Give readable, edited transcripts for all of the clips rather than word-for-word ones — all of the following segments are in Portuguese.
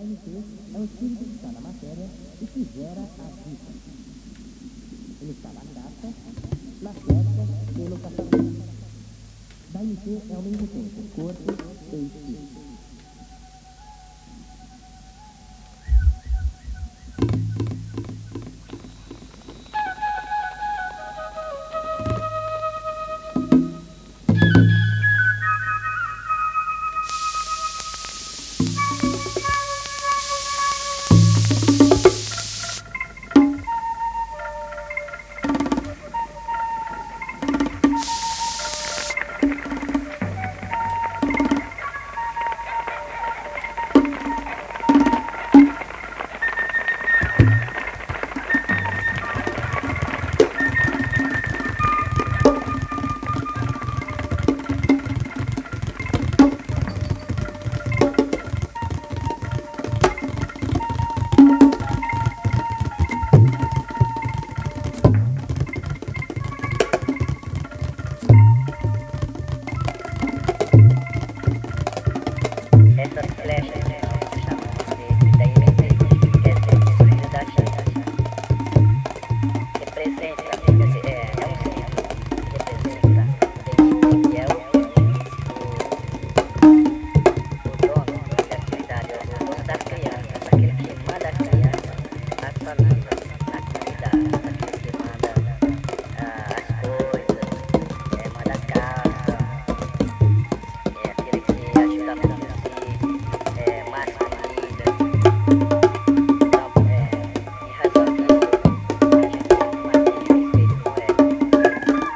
AMT é o espírito que está na matéria e que gera a vida. Ele está na caça, na pesca e no caçamento. Da AMT é ao mesmo tempo corpo e espírito. Essas flechas, né, chamam da IMT, quer dizer, destruída da China. Representa, é um símbolo que representa que é o dono da atividade, é o dono das crianças, aquele que manda as crianças, as famílias, na comunidade, aquele que manda as coisas, manda a casa, aquele que ajuda a produzir. Mais comida. Então, em razão disso, a gente tem que manter respeito com ela.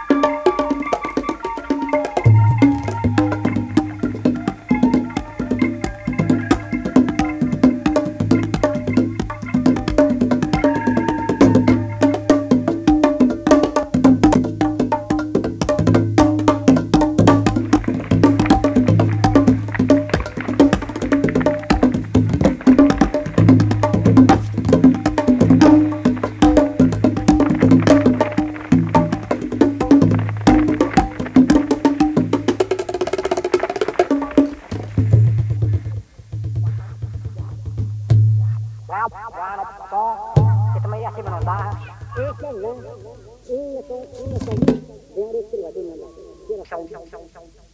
Kita may yakin menonton. Ini tu, dari kriwati mana? Dia